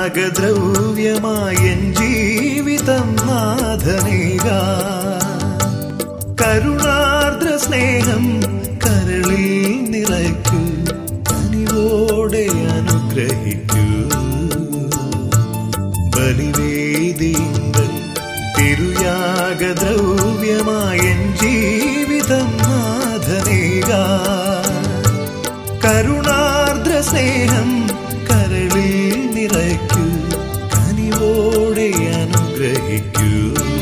തിരുയാഗദ്രവ്യമായൻ ജീവിതം നാഥനേകാൻ. കരുണാർദ്ര സ്നേഹം കരളിൽ നിറയ്ക്കൂ, കനിവോടെ അനുഗ്രഹിക്കൂ. ബലിവേദിങ്കൽ തിരുയാഗദ്രവ്യമായൻ ജീവിതം നാഥനേകാൻ. കരുണാർദ്ര സ്നേഹം കരളിൽ നിറയ്ക്കൂ, കനിവോടെ അനുഗ്രഹിക്കൂ.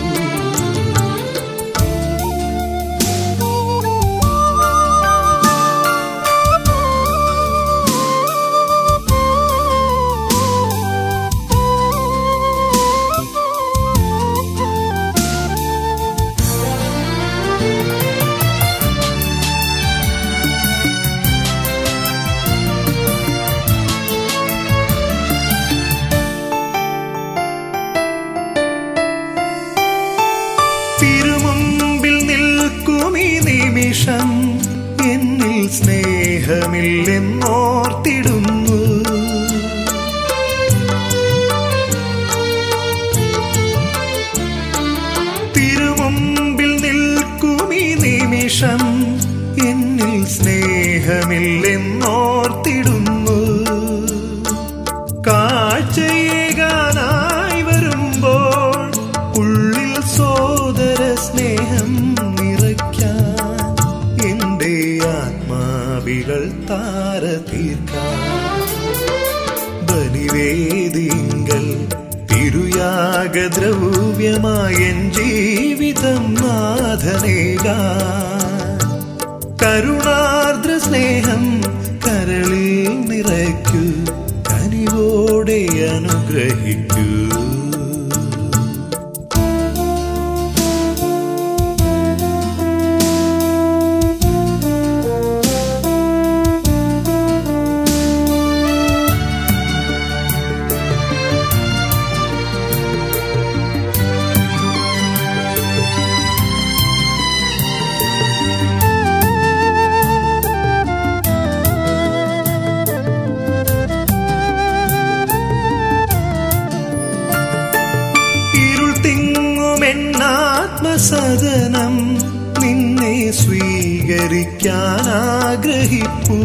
തിരുമുമ്പിൽ നിൽക്കുമീ നിമിഷം എന്നിൽ സ്നേഹമില്ലെന്നോർത്തിടുന്നു. തിരുമുമ്പിൽ നിൽക്കുമീ നിമിഷം എന്നിൽ സ്നേഹമില്ലെന്നോർത്തിടുന്നു. കാഴ്ചയേകാനായി വരുമ്പോൾ ഉള്ളിൽ സോദര സ്നേഹം നിറയ്ക്കാൻ എന്റെ ആത്മാവികൾ താര തീർക്കാൻ. ബലിവേദിങ്കൽ തിരുയാഗദ്രവ്യമായൻ ജീവിതം നാഥനേകാൻ. കരുണാർദ്ര സ്നേഹം കരളിൽ നിറയ്ക്കൂ, കനിവോടെ അനുഗ്രഹിക്കൂ. ആത്മസദനം നിന്നെ സ്വീകരിക്കാൻ ആഗ്രഹിപ്പൂ.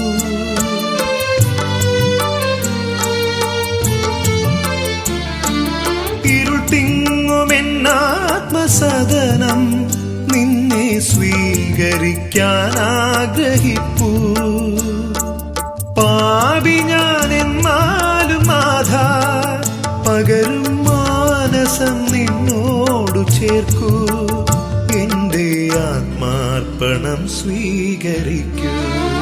ഇരുൾ തിങ്ങുമെന്നാത്മസദനം നിന്നെ സ്വീകരിക്കാൻ ആഗ്രഹിപ്പൂ. പാപി ഞാൻ എന്നാലും നാഥ, പകരും മാനസം നിന്നോടു ചേർക്കൂ. എന്റെ ആത്മാർപ്പണം സ്വീകരിക്കൂ.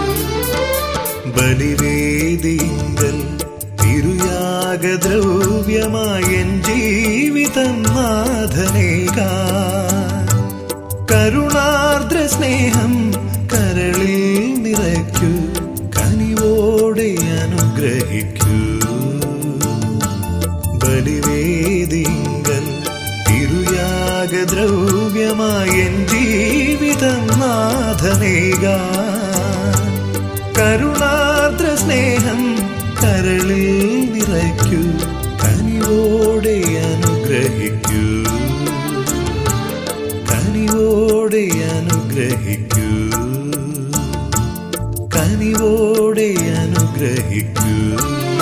ബലിവേദിങ്കൽ തിരുയാഗദ്രവ്യമായൻ ജീവിതം നാഥനേകാൻ. കരുണാർദ്ര സ്നേഹം കരളിൽ നിറയ്ക്കൂ, കനിവോടെ അനുഗ്രഹിക്കൂ. ബലിവേദിങ്കൽ തിരുയാഗദ്രവ്യമായൻ ജീവിതം നാഥനേകാൻ. കരുണാർദ്ര സ്നേഹം കരളിൽ നിറയ്ക്കൂ, കനിവോടെ അനുഗ്രഹിക്കൂ. കനിവോടെ അനുഗ്രഹിക്കൂ. കനിവോടെ അനുഗ്രഹിക്കൂ.